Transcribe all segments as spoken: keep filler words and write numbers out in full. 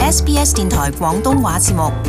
S B S 電台廣東話節目。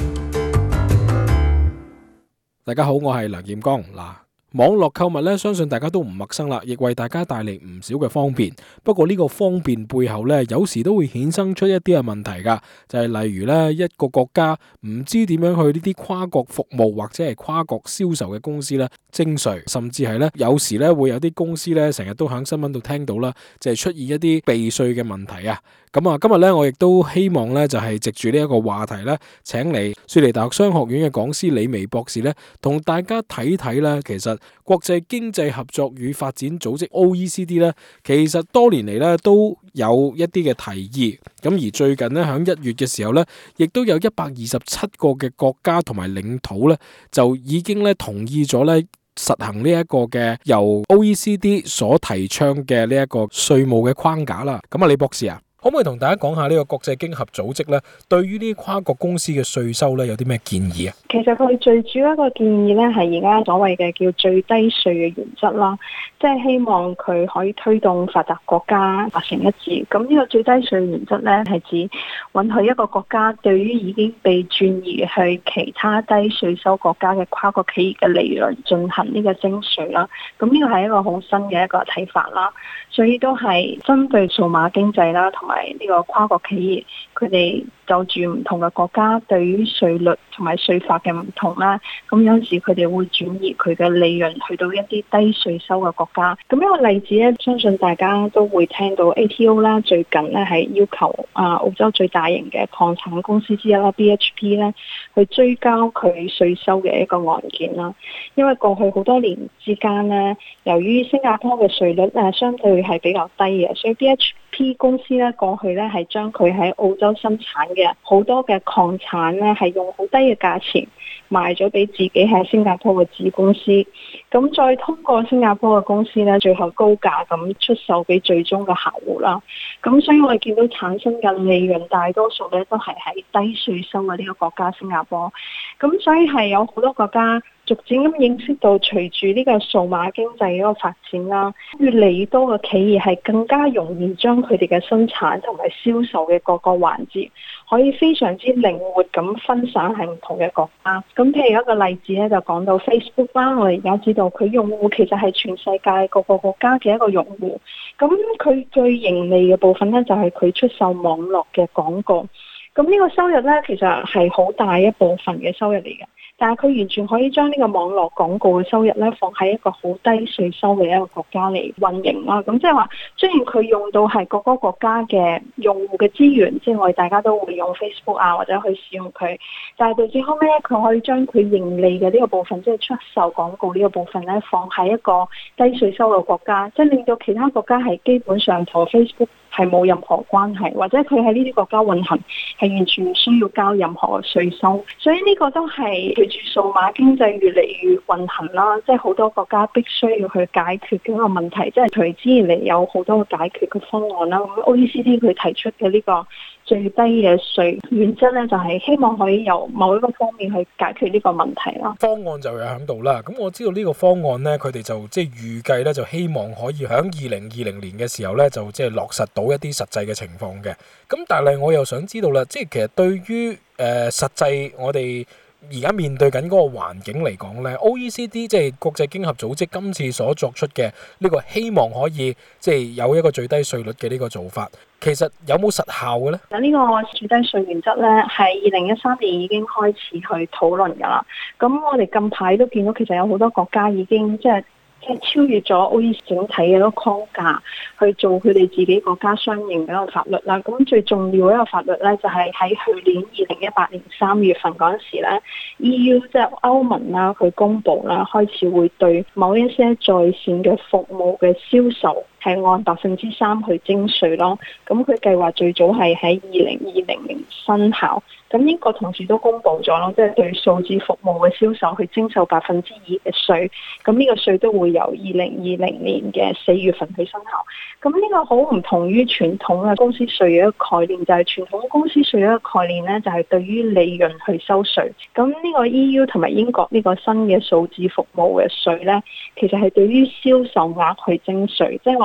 大家好，我係梁劍剛。嗱，網絡購物咧，相信大家都唔陌生啦，亦為大家帶嚟唔少嘅方便。不過呢個方便背後咧，有時都會衍生出一啲嘅問題噶，就係例如咧，一個國家唔知點樣去呢啲跨國服務或者係跨國銷售嘅公司咧徵稅，甚至係咧有時咧會有啲公司咧成日都喺新聞度聽到啦，就係出現一啲避稅嘅問題啊。咁啊，今日咧我亦都希望咧就係藉住呢一個話題咧，請嚟雪梨大學商學院嘅講師李薇博士咧，同大家睇睇咧，其實國際經濟合作與發展組織 O E C D 咧，其實多年嚟咧都有一啲嘅提議。咁而最近咧喺一月嘅時候咧，亦都有一百二十七個嘅國家同埋領土咧，就已經咧同意咗咧實行呢一個嘅由 O E C D 所提倡嘅呢一個稅務嘅框架啦。咁啊，李博士啊，可唔可以同大家講下呢個國際經合組織咧，對於呢啲跨國公司嘅稅收咧有啲咩建議啊？ 其實佢最主要一個建議咧，係而家所謂嘅叫最低稅嘅原則啦，即係希望佢可以推動發達國家達成一致。咁呢個最低稅原則咧，係指允許一個國家對於已經被轉移去其他低稅收國家嘅跨國企業嘅利潤進行呢個徵稅啦。咁呢個係一個好新嘅一個睇法啦，所以都係針對數碼經濟啦，同埋呢個跨國企業，佢哋就住唔同嘅國家對於稅率同埋稅法嘅唔同啦，咁有時佢哋會轉移佢嘅利潤去到一啲低稅收嘅國家。咁一個例子咧，相信大家都會聽到 A T O 啦，最近咧係要求啊澳洲最大型嘅礦產公司之一啦 B H P 咧去追交佢稅收嘅一個案件啦。因為過去好多年之間咧，由於新加坡嘅稅率誒相對係比較低嘅，所以 B H P 公司咧過去咧係將佢喺澳洲生產嘅好多嘅礦產咧係用好低嘅價錢賣咗俾自己喺新加坡嘅子公司，咁再通過新加坡嘅公司咧，最後高價咁出售俾最終嘅客戶啦。咁所以我哋見到產生嘅利潤大多數咧都係喺低稅收嘅呢個國家新加坡，咁所以係有好多國家逐漸咁認識到，隨住呢個數碼經濟嗰個發展啦，越嚟越多嘅企業係更加容易將佢哋嘅生產同埋銷售嘅各個環節，可以非常之靈活咁分散喺唔同嘅國家。咁譬如一個例子咧，就講到 Facebook 啦，我哋而家知道佢用戶其實係全世界各個國家嘅一個用戶。咁佢最盈利嘅部分咧，就係佢出售網絡嘅廣告。咁呢個收入咧，其實係好大一部分嘅收入嚟嘅。但係佢完全可以將呢個網絡廣告嘅收入咧放喺一個好低稅收嘅一個國家嚟運營啦。咁即係話，雖然佢用到係各個國家嘅用戶嘅資源，即係我哋大家都會用 Facebook 啊或者去使用佢，但係到最後尾佢可以將佢盈利嘅呢個部分，即係出售廣告呢個部分咧，放喺一個低稅收嘅國家，即係令到其他國家係基本上同 Facebook係冇任何關係，或者佢喺呢啲國家運行係完全唔需要交任何嘅稅收。所以呢個都係隨住數碼經濟越嚟越運行啦，即係好多國家必須要去解決嘅一個問題，即係隨之而嚟有好多嘅解決嘅方案啦。咁 O E C D 佢提出嘅呢個最低嘅稅原則咧，就係希望可以由某一個方面去解決呢個問題啦。 方案就有喺度啦。咁我知道呢個方案咧，佢哋就即係預計咧，就希望可以喺二零二零年嘅時候咧，就即係落實到一啲實際嘅情況嘅。咁但係我又想知道啦，即係其實對於誒、呃、實際我哋而家面對緊嗰個環境嚟講咧 ，O E C D 即係國際經合組織今次所作出嘅呢個希望可以即係有一個最低稅率嘅呢個做法，其實有冇實效嘅咧？ 呢個最低稅原則咧，係二零一三年已經開始去討論㗎啦。咁我哋近排都見到，其實有好多國家已經即係即係超越咗 O E C D 整體嘅一個框架，去做佢哋自己國家相應嘅一個法律啦。咁最重要嘅一個法律咧，就係喺去年二零一八年三月份嗰陣時咧 ，E U 即係歐盟啦，佢公佈啦，開始會對某一些在線嘅服務嘅銷售係按百分之三去徵稅咯。咁佢計劃最早係喺二零二零年生效。咁英國同時都公佈咗咯，即係對數字服務嘅銷售去徵收百分之二嘅稅。咁呢個稅都會由二零二零年嘅四月份去生效。咁呢個好唔同於傳統嘅公司稅嘅一個概念，就係傳統公司稅嘅一個概念咧，就係對於利潤去收稅。咁呢個 E U 同埋英國呢個新嘅數字服務嘅稅咧，其實係對於銷售額去徵稅，即係話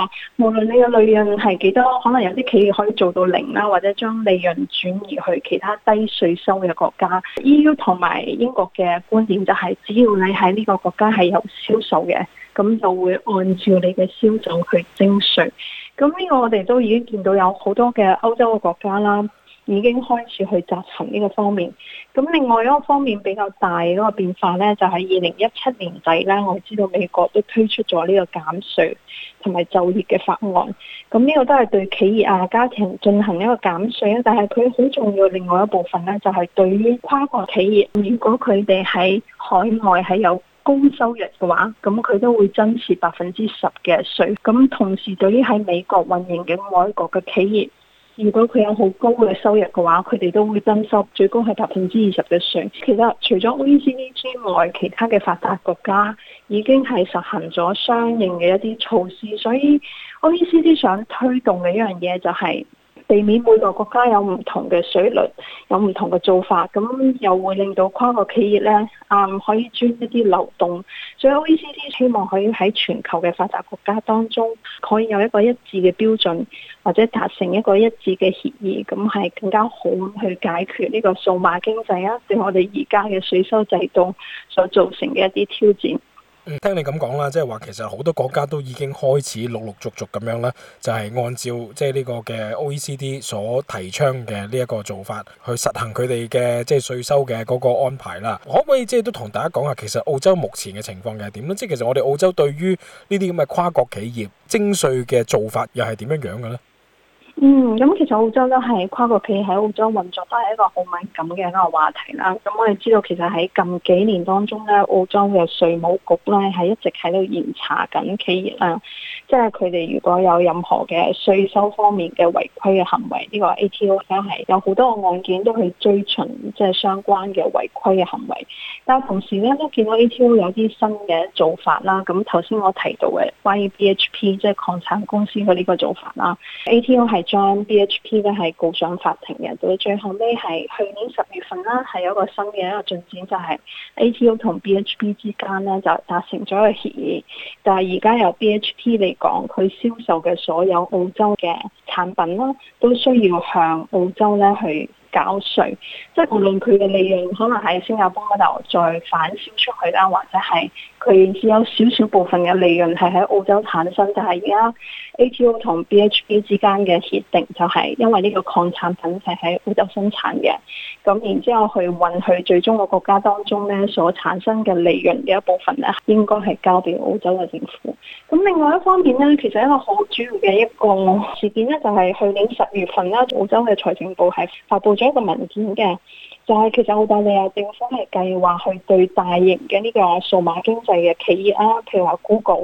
話無論你嘅利潤係幾多，可能有啲企業可以做到零啦，或者將利潤轉移去其他低稅收嘅國家。E U 同埋英國嘅觀點就係，只要你喺呢個國家係有銷售嘅，咁就會按照你嘅銷售去徵稅。咁呢個我哋都已經見到有好多嘅歐洲嘅國家啦，已經開始去執行呢個方面。咁另外一個方面比較大嗰個變化呢，就係二零一七年底呢，我知道美國都推出咗呢個減稅同埋就業嘅法案。咁呢個都係對企業啊、家庭進行一個減稅啊。但係佢好重要另外一部分呢，就係對於跨國企業，如果佢哋喺海外係有高收入嘅話，咁佢都會增設百分之十嘅稅。咁同時對於喺美國運營嘅外國嘅企業，如果佢有好高嘅收入嘅話，佢哋都會增收最高係百分之二十嘅稅。其實除咗 O E C D 之外，其他嘅發達國家已經係實行咗相應嘅一啲措施，所以 O E C D 想推動嘅一樣嘢就係避免每個國家有唔同嘅稅率，有唔同嘅做法，咁又會令到跨國企業咧，嗯，可以專一啲流動。所以 O E C D 希望可以喺全球嘅發達國家當中，可以有一個一致嘅標準，或者達成一個一致嘅協議，咁係更加好去解決呢個數碼經濟啊，對我哋而家嘅稅收制度所造成嘅一啲挑戰。 嗯，聽你咁講啦，即係話其實好多國家都已經開始陸陸續續咁樣啦，就係按照即係呢個嘅 O E C D 所提倡嘅呢一個做法去實行佢哋嘅即係稅收嘅嗰個安排啦。可唔可以即係都同大家講下，其實澳洲目前嘅情況又係點咧？即係其實我哋澳洲對於呢啲咁嘅跨國企業徵稅嘅做法又係點樣樣嘅咧？ 嗯，咁其實澳洲都係跨國企業喺澳洲運作都係一個好敏感嘅一個話題啦。咁我哋知道其實喺近幾年當中咧，澳洲嘅稅務局咧係一直喺度嚴查緊企業啦，即係佢哋如果有任何嘅稅收方面嘅違規嘅行為，呢個 A T O 都係有好多個案件都去追尋即係相關嘅違規嘅行為。但係同時咧都見到 A T O 有啲新嘅做法啦。咁頭先我提到嘅關於 B H P 即係礦產公司嘅呢個做法啦 ，A T O 係將 B H P 咧係告上法庭嘅，到最後尾係去年十月份啦，係有一個新嘅一個進展，就係、是、A T O 同 B H P 之間咧就達成咗一個協議，但係而家由 B H P 嚟講，佢銷售嘅所有澳洲嘅產品啦，都需要向澳洲咧去繳稅，即係無論佢嘅利潤可能喺新加坡嗰度再反銷出去啦，或者係佢只有少少部分嘅利潤係喺澳洲產生，但係而家 A T O 同 B H P 之間嘅協定就係因為呢個礦產品係喺澳洲生產嘅，咁然之後去運去最終個國家當中咧所產生嘅利潤嘅一部分咧，應該係交俾澳洲嘅政府。咁另外一方面咧，其實一個好主要嘅一個事件咧，就係去年十月份啦，澳洲嘅財政部係發布咗一個文件嘅，就係其實澳大利亞政府係計劃去對大型嘅呢個數碼經濟嘅企業啊，譬如話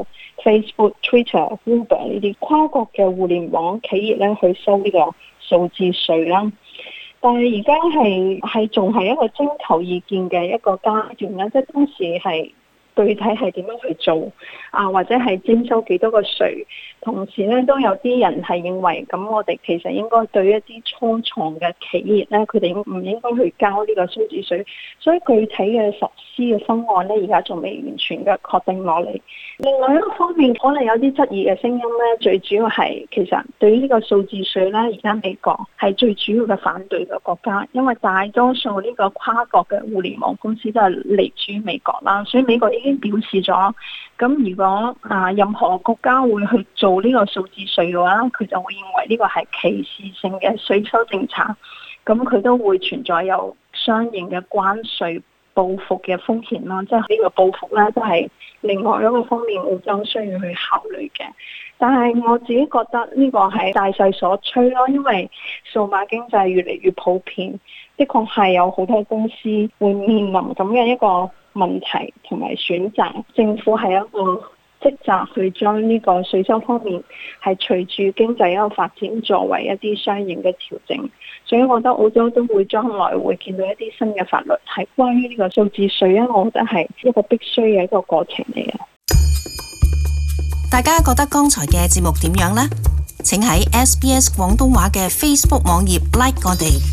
Google、Facebook、Twitter、Uber 呢啲跨國嘅互聯網企業咧，去收呢個數字稅啦。但係而家係係仲係一個徵求意見嘅一個階段啦，即係當時係具體係點樣去做啊，或者係徵收幾多個稅。同時咧，都有啲人係認為，咁我哋其實應該對一啲初創嘅企業咧，佢哋唔應該去交呢個數字稅。所以具體嘅實施嘅方案咧，而家仲未完全嘅確定落嚟。另外一個方面，可能有啲質疑嘅聲音咧，最主要係其實對於呢個數字稅咧，而家美國係最主要嘅反對嘅國家，因為大多數呢個跨國嘅互聯網公司都係嚟自於美國啦，所以美國已經表示咗，咁如果啊任何國家會去做呢個數字稅嘅話，佢就會認為呢個係歧視性嘅稅收政策，咁佢都會存在有相應嘅關稅報復嘅風險啦。即係呢個報復咧，都係另外一個方面澳洲需要去考慮嘅。但係我自己覺得呢個係大勢所趨咯，因為數碼經濟越嚟越普遍，的確係有好多公司會面臨咁嘅一個問題同埋選擇，政府係一個職責去將呢個稅收方面係隨住經濟一個發展作為一啲相應嘅調整，所以我覺得澳洲都會將來會見到一啲新嘅法律係關於呢個數字稅啊，我覺得係一個必須嘅一個過程嚟嘅。 大家覺得剛才嘅節目點樣呢？請喺 S B S 廣東話嘅 Facebook 網頁 like 我哋。